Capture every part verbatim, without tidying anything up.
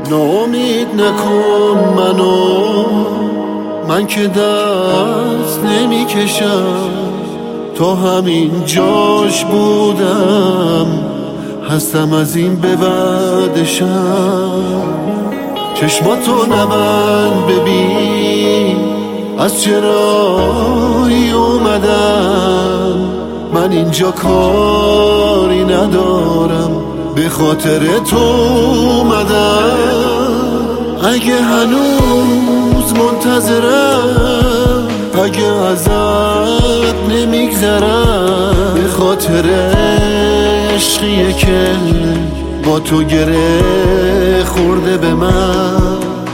ناامید نکن منو، من که دست نمی کشم، تا همین جاش بودم، هستم از این به بعدشم. چشماتو نبند ببین از چرایی اومدم، من اینجا کاری ندارم، به خاطر تو اومدم. اگه هنوز منتظرم، اگه ازت نمیگذرم، به خاطر عشقیه که با تو گره خورده به من.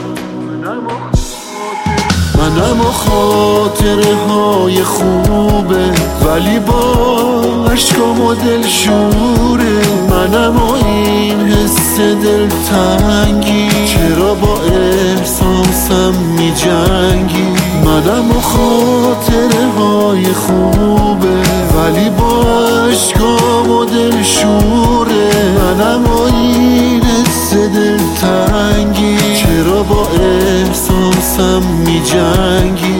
منم و خاطره های خوبه، ولی با عشقام و دل شوره. منم و این حس دل تنگی، چرا با احساسم می جنگی؟ منم و خاطره های خوبه، ولی با عشقام و دل شوره. منم و این حس دل تنگی، چرا با احساسم می جنگی؟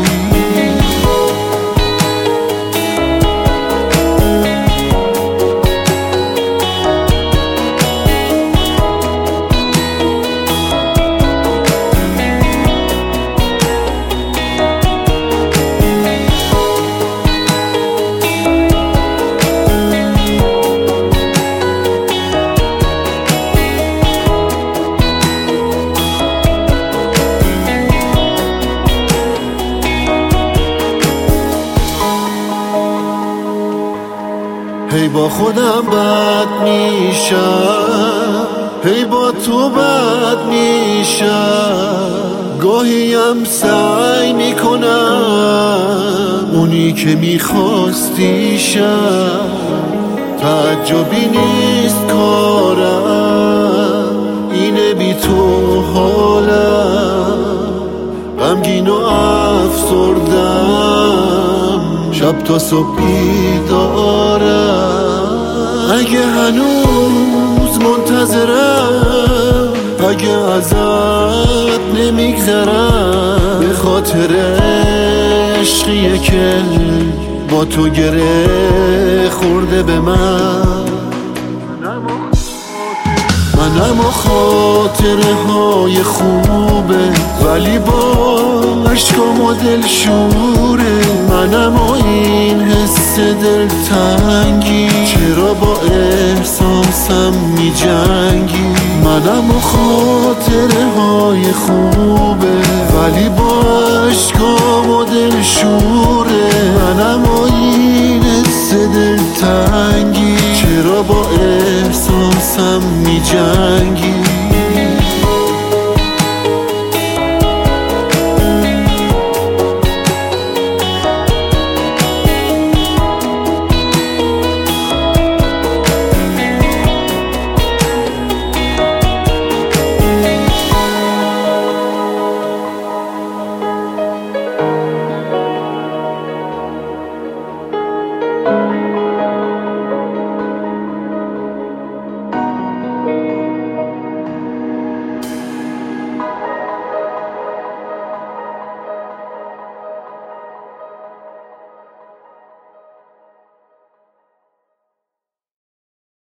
هی با خودم بد میشم، هی با تو بد میشم. گاهیم سعی میکنم اونی که میخواستیشم. تعجبی نیست کارم، اینه بی تو حالم، غمگین و افسردم، شب تا صبح بیدارم. اگه هنوز منتظرم، اگه ازت نمیگذرم، به خاطر عشقیه که با تو گره خورده به من. منم و خاطره های خوبه، ولی با عشقام و دل شوره. منم و این حس دل تنگی، چرا با احساسم می جنگی؟ منم و خاطره های خوبه، ولی با عشقام و دل شوره. منم و این حس دل تنگی، چرا با احساسم می جنگی؟